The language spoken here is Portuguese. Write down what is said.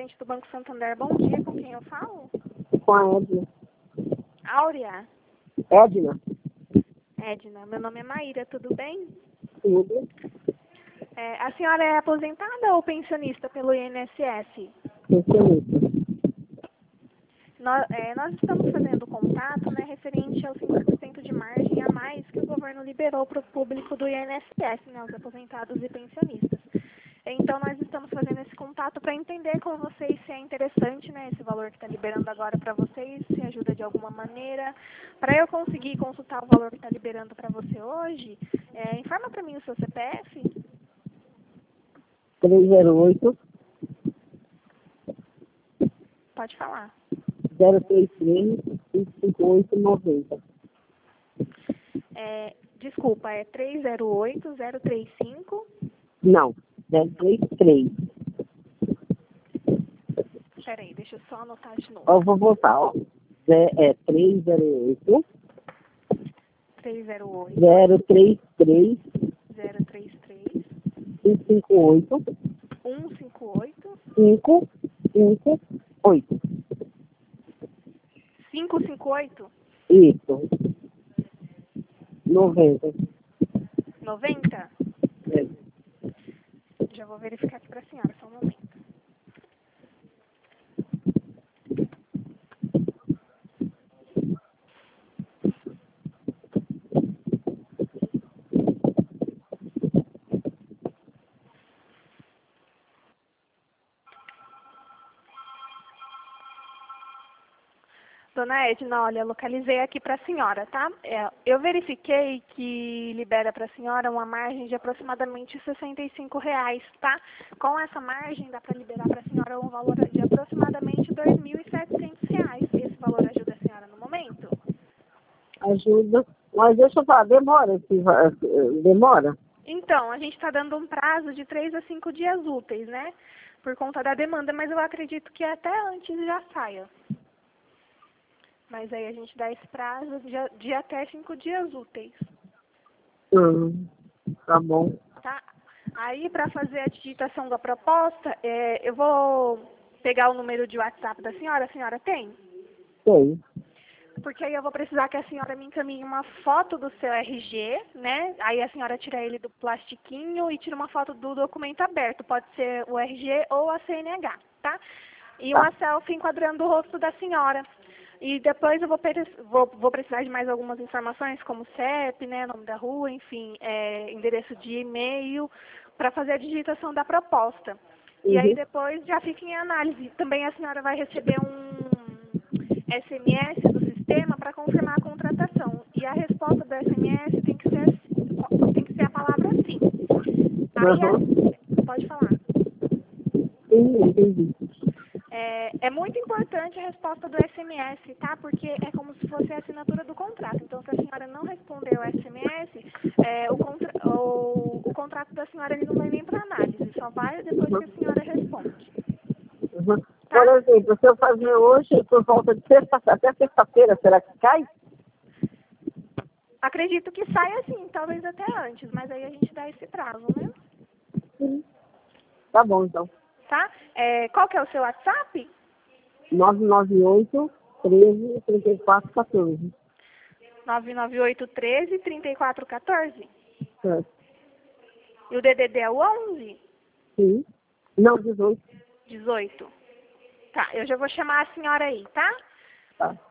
gerente do Banco Santander. Bom dia, com quem eu falo? Com a Edna. Áurea? Edna? Edna, meu nome é Maíra, tudo bem? Tudo. A senhora é aposentada ou pensionista pelo INSS? Pensionista. Nós estamos fazendo contato, né, referente aos 5% de margem a mais que o governo liberou para o público do INSS, né, os aposentados e pensionistas. Então, nós estamos fazendo esse contato para entender com vocês se é interessante, né, esse valor que está liberando agora para vocês, se ajuda de alguma maneira. Para eu conseguir consultar o valor que está liberando para você hoje, informa para mim o seu CPF. 308 Pode falar. 033 5890. Desculpa, é 308-035. Não, 033. Peraí, deixa eu só anotar de novo. Eu vou voltar, ó. 308 308 033 033 158 158 558. 558 Isso. 90. 90. É. Já vou verificar aqui para a senhora, só um momento. Dona Edna, olha, localizei aqui para a senhora, tá? Eu verifiquei que libera para a senhora uma margem de aproximadamente R$ 65, tá? Com essa margem dá para liberar para a senhora um valor de aproximadamente R$ 2.700. Esse valor ajuda a senhora no momento? Ajuda. Mas deixa eu falar, demora? Então, a gente está dando um prazo de 3 a 5 dias úteis, né? Por conta da demanda, mas eu acredito que até antes já saia. Mas aí a gente dá esse prazo de até 5 dias úteis. Tá bom. Tá? Aí, para fazer a digitação da proposta, eu vou pegar o número de WhatsApp da senhora. A senhora tem? Tem. Porque aí eu vou precisar que a senhora me encaminhe uma foto do seu RG, né? Aí a senhora tira ele do plastiquinho e tira uma foto do documento aberto. Pode ser o RG ou a CNH, tá? E uma selfie enquadrando o rosto da senhora. E depois eu vou precisar de mais algumas informações, como CEP, né, nome da rua, enfim, endereço de e-mail, para fazer a digitação da proposta. E aí depois já fica em análise. Também a senhora vai receber um SMS do sistema para confirmar a contratação. E a resposta do SMS tem que ser a palavra sim. Aí pode falar. Sim, entendi. É muito importante a resposta do SMS, tá? Porque é como se fosse a assinatura do contrato. Então, se a senhora não responder o SMS, o contrato da senhora ele não vai nem para análise, só vai depois que a senhora responde. Tá? Por exemplo, se eu fazer hoje, por volta de até sexta-feira, será que cai? Acredito que saia sim, talvez até antes, mas aí a gente dá esse prazo, né? Sim. Tá bom, então. Tá? Qual que é o seu WhatsApp? 998 13 34 14. 998 13 34 14? Certo. E o DDD é o 11? Sim. Não, 18. 18. Tá, eu já vou chamar a senhora aí, tá? Tá.